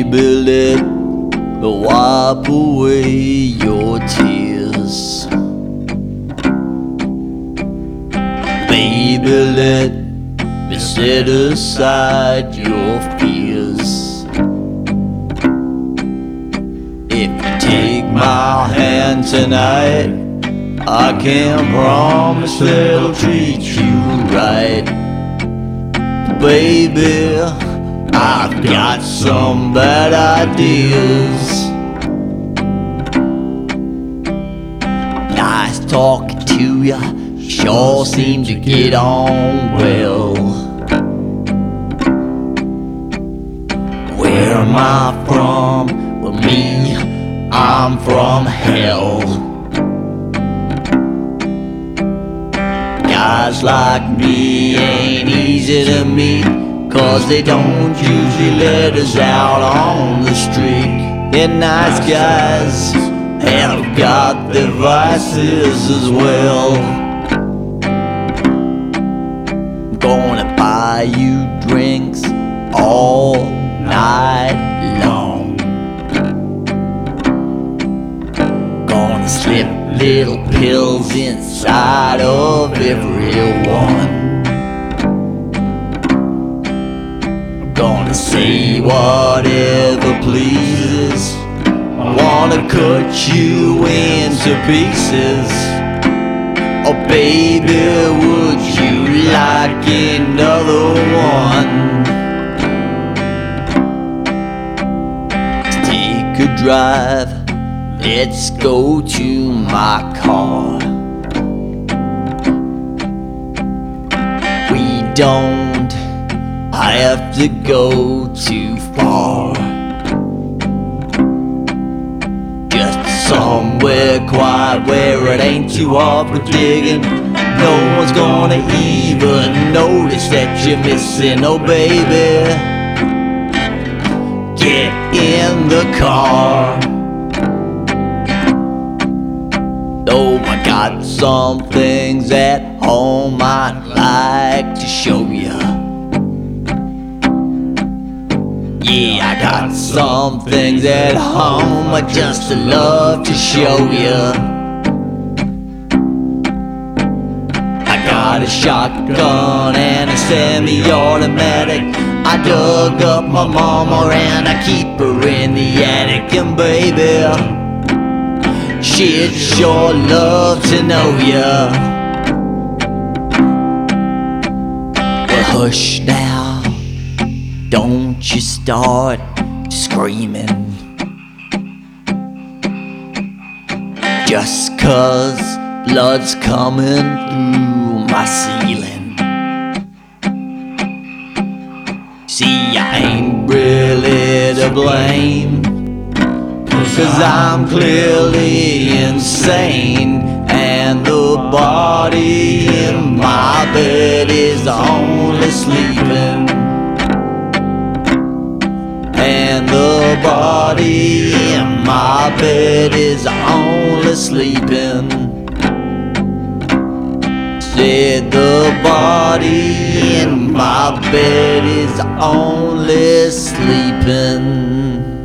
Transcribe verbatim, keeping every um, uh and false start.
Baby, let me wipe away your tears. Baby, let me set aside your fears. If you take my hand tonight, I can promise that I'll treat you right. Baby, I've got some bad ideas. Nice talking to ya, sure seem to get on well. Where am I from? Well, me, I'm from hell. Guys like me ain't easy to meet, 'cause they don't usually let us out on the street. And nice guys have got their vices as well. I'm gonna buy you drinks all night long. Gonna slip little pills inside of everyone. Gonna say whatever pleases. Wanna cut you into pieces. Oh baby, would you like another one? Let's take a drive, let's go to my car. We don't I have to go too far. Just somewhere quiet where it ain't too hard for digging. No one's gonna even notice that you're missing. Oh baby, get in the car. Oh, I got some things at home I'd like to show you. Yeah, I got some things at home I'd just love to show you. I got a shotgun and a semi-automatic. I dug up my mama and I keep her in the attic. And baby, she'd sure love to know ya. Well, hush now, don't you start screaming. Just 'cause blood's coming through my ceiling. See, I ain't really to blame, 'cause I'm clearly insane. And the body in my bed is only sleeping. And the body in my bed is only sleeping. Said the body in my bed is only sleeping.